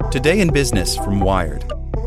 Today in Business from Wired.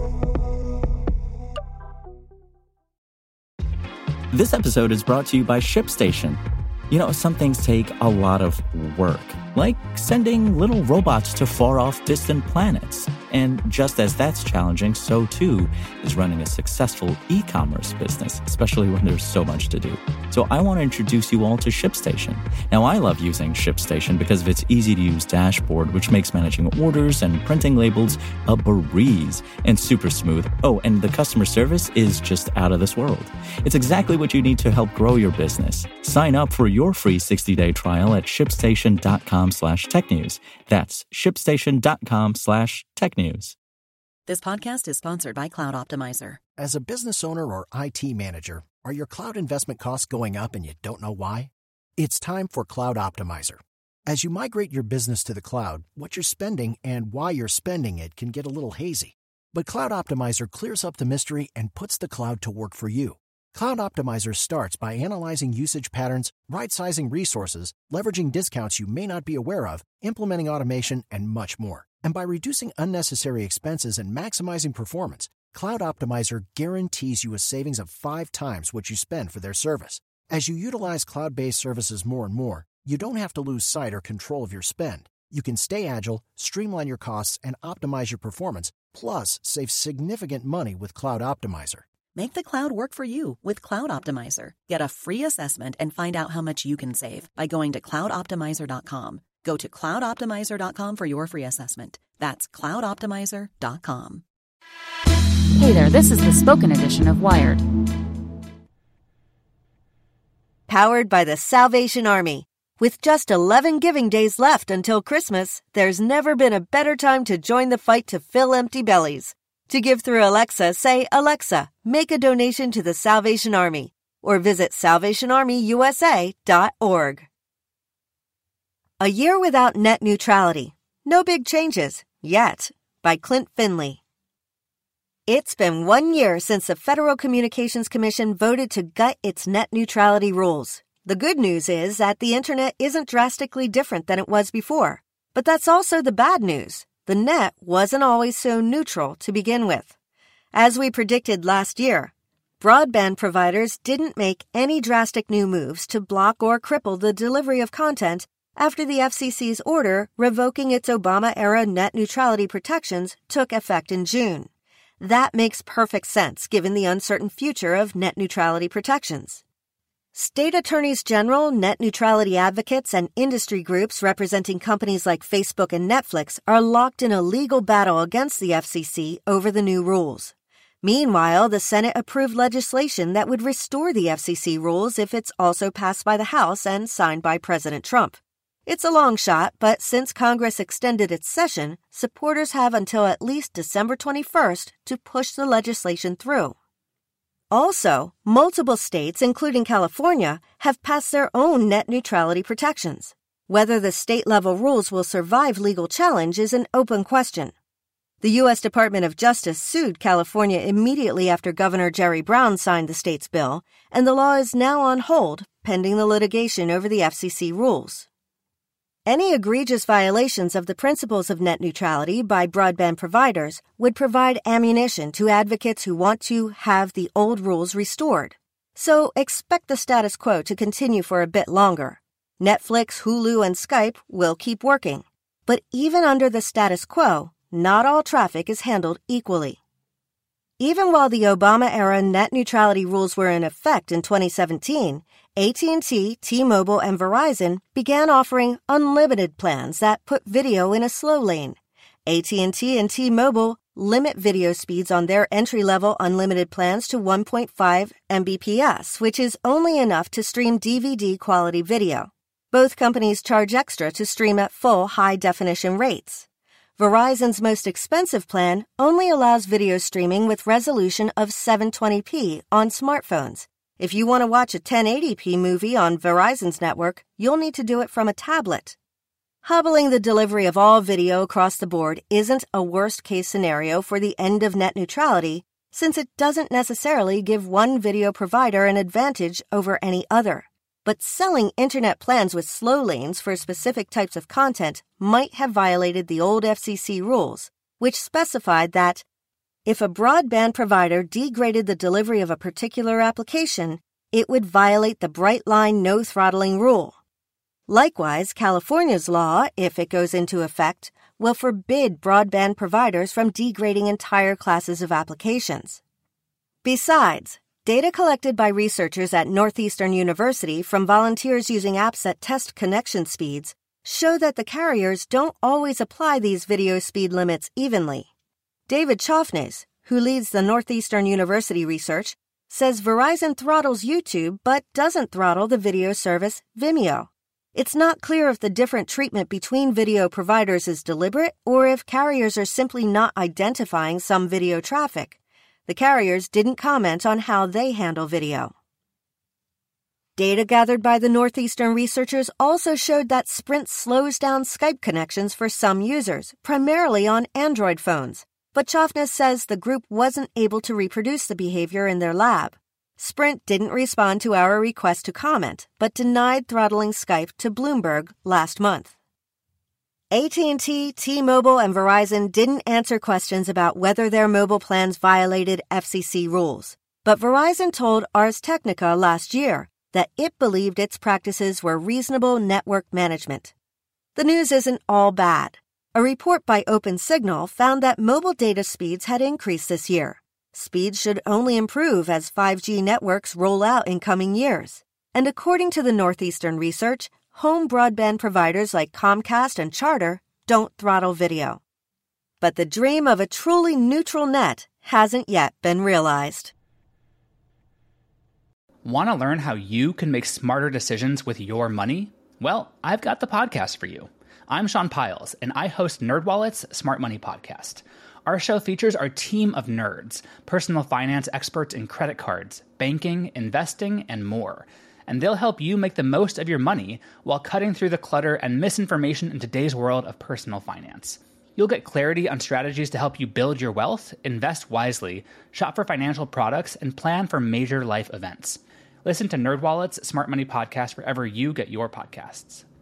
This episode is brought to you by ShipStation. You know, some things take a lot of work, like sending little robots to far-off distant planets. And just as that's challenging, so too is running a successful e-commerce business, especially when there's so much to do. So I want to introduce you all to ShipStation. Now, I love using ShipStation because of its easy-to-use dashboard, which makes managing orders and printing labels a breeze and super smooth. Oh, and the customer service is just out of this world. It's exactly what you need to help grow your business. Sign up for your free 60-day trial at shipstation.com/technews. That's shipstation.com/technews. This podcast is sponsored by Cloud Optimizer. As a business owner or IT manager, are your cloud investment costs going up and you don't know why? It's time for Cloud Optimizer. As you migrate your business to the cloud, what you're spending and why you're spending it can get a little hazy. But Cloud Optimizer clears up the mystery and puts the cloud to work for you. Cloud Optimizer starts by analyzing usage patterns, right-sizing resources, leveraging discounts you may not be aware of, implementing automation, and much more. And by reducing unnecessary expenses and maximizing performance, Cloud Optimizer guarantees you a savings of 5 times what you spend for their service. As you utilize cloud-based services more and more, you don't have to lose sight or control of your spend. You can stay agile, streamline your costs, and optimize your performance, plus save significant money with Cloud Optimizer. Make the cloud work for you with Cloud Optimizer. Get a free assessment and find out how much you can save by going to cloudoptimizer.com. Go to cloudoptimizer.com for your free assessment. That's cloudoptimizer.com. Hey there, this is the spoken edition of Wired. Powered by the Salvation Army. With just 11 giving days left until Christmas, there's never been a better time to join the fight to fill empty bellies. To give through Alexa, say, "Alexa, make a donation to the Salvation Army," or visit salvationarmyusa.org. A Year Without Net Neutrality. No Big Changes, Yet, by Clint Finley. It's been 1 year since the Federal Communications Commission voted to gut its net neutrality rules. The good news is that the internet isn't drastically different than it was before. But that's also the bad news. The net wasn't always so neutral to begin with. As we predicted last year, broadband providers didn't make any drastic new moves to block or cripple the delivery of content after the FCC's order revoking its Obama-era net neutrality protections took effect in June. That makes perfect sense given the uncertain future of net neutrality protections. State attorneys general, net neutrality advocates, and industry groups representing companies like Facebook and Netflix are locked in a legal battle against the FCC over the new rules. Meanwhile, the Senate approved legislation that would restore the FCC rules if it's also passed by the House and signed by President Trump. It's a long shot, but since Congress extended its session, supporters have until at least December 21st to push the legislation through. Also, multiple states, including California, have passed their own net neutrality protections. Whether the state-level rules will survive legal challenge is an open question. The U.S. Department of Justice sued California immediately after Governor Jerry Brown signed the state's bill, and the law is now on hold pending the litigation over the FCC rules. Any egregious violations of the principles of net neutrality by broadband providers would provide ammunition to advocates who want to have the old rules restored. So expect the status quo to continue for a bit longer. Netflix, Hulu, and Skype will keep working. But even under the status quo, not all traffic is handled equally. Even while the Obama-era net neutrality rules were in effect in 2017, AT&T, T-Mobile, and Verizon began offering unlimited plans that put video in a slow lane. AT&T and T-Mobile limit video speeds on their entry-level unlimited plans to 1.5 Mbps, which is only enough to stream DVD-quality video. Both companies charge extra to stream at full high-definition rates. Verizon's most expensive plan only allows video streaming with resolution of 720p on smartphones. If you want to watch a 1080p movie on Verizon's network, you'll need to do it from a tablet. Hobbling the delivery of all video across the board isn't a worst-case scenario for the end of net neutrality, since it doesn't necessarily give one video provider an advantage over any other. But selling internet plans with slow lanes for specific types of content might have violated the old FCC rules, which specified that if a broadband provider degraded the delivery of a particular application, it would violate the bright line no throttling rule. Likewise, California's law, if it goes into effect, will forbid broadband providers from degrading entire classes of applications. Besides, data collected by researchers at Northeastern University from volunteers using apps that test connection speeds show that the carriers don't always apply these video speed limits evenly. David Chaffnes, who leads the Northeastern University research, says Verizon throttles YouTube but doesn't throttle the video service Vimeo. It's not clear if the different treatment between video providers is deliberate or if carriers are simply not identifying some video traffic. The carriers didn't comment on how they handle video. Data gathered by the Northeastern researchers also showed that Sprint slows down Skype connections for some users, primarily on Android phones. But Chaffnes says the group wasn't able to reproduce the behavior in their lab. Sprint didn't respond to our request to comment, but denied throttling Skype to Bloomberg last month. AT&T, T-Mobile, and Verizon didn't answer questions about whether their mobile plans violated FCC rules. But Verizon told Ars Technica last year that it believed its practices were reasonable network management. The news isn't all bad. A report by OpenSignal found that mobile data speeds had increased this year. Speeds should only improve as 5G networks roll out in coming years. And according to the Northeastern research, home broadband providers like Comcast and Charter don't throttle video. But the dream of a truly neutral net hasn't yet been realized. Want to learn how you can make smarter decisions with your money? Well, I've got the podcast for you. I'm Sean Piles, and I host NerdWallet's Smart Money Podcast. Our show features our team of nerds, personal finance experts in credit cards, banking, investing, and more. And they'll help you make the most of your money while cutting through the clutter and misinformation in today's world of personal finance. You'll get clarity on strategies to help you build your wealth, invest wisely, shop for financial products, and plan for major life events. Listen to NerdWallet's Smart Money Podcast wherever you get your podcasts.